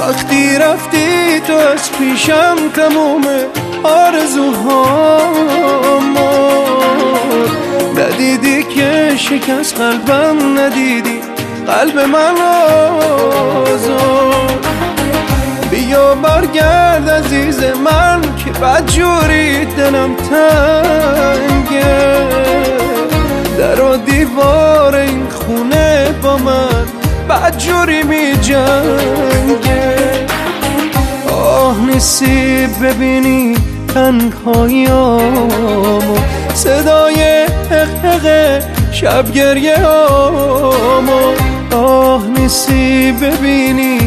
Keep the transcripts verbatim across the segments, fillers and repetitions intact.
وقتی رفتی تو از پیشم تموم آرزوهامو ندیدی که شکست قلبم، ندیدی قلب من آزاد. بیا برگرد عزیز من که بدجوری دلم تنگه، در و دیوار این خونه با من بدجوری می جنگه. آه نیستی ببینی تنهاییامو، صدای حق شب گریه آمو. آه نیستی ببینی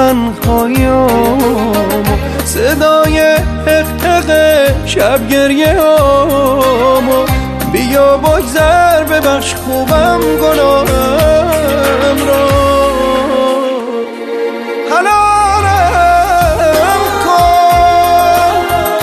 تنهاییامو، صدای حق شب گریه آمو. بیا بگذر ببخش خوبم گناهم را، حلالم کن.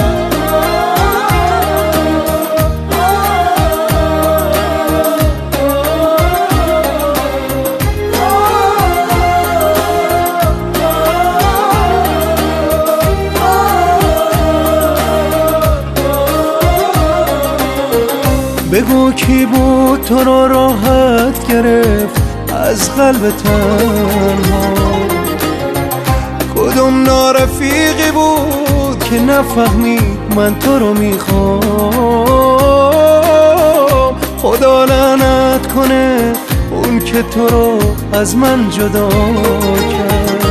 بگو کی بود تو را راحت گرفت از قلب تنها، کدوم نارفیقی بود که نفهمی من تو رو میخوام. خدا لعنت کنه اون که تو رو از من جدا کرد،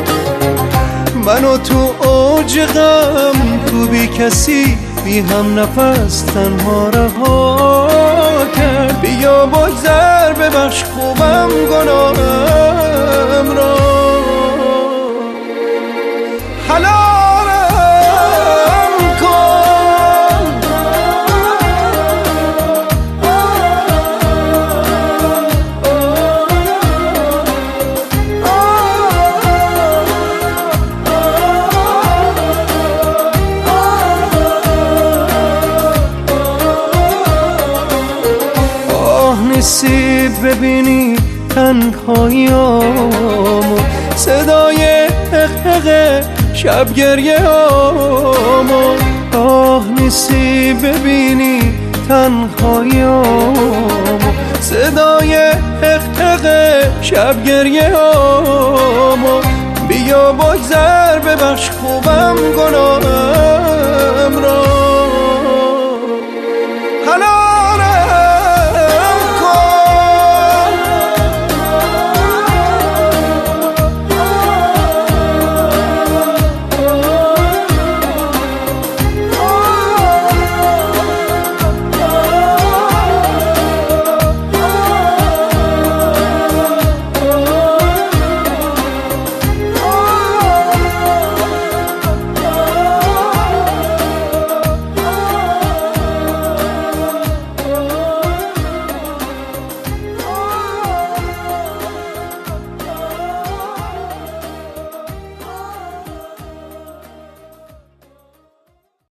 منو تو اوج غم تو بی کسی بی هم نفس تنها رها کرد. بیا بگذر ببخش خوبم گناهم را، حلالم کن. نیستی ببینی تنهاییامو، صدای حق شب گریه آمو. آه نیستی ببینی تنهاییامو، صدای حق شب گریه آمو. بیا بگذر ببخش خوبم گناهم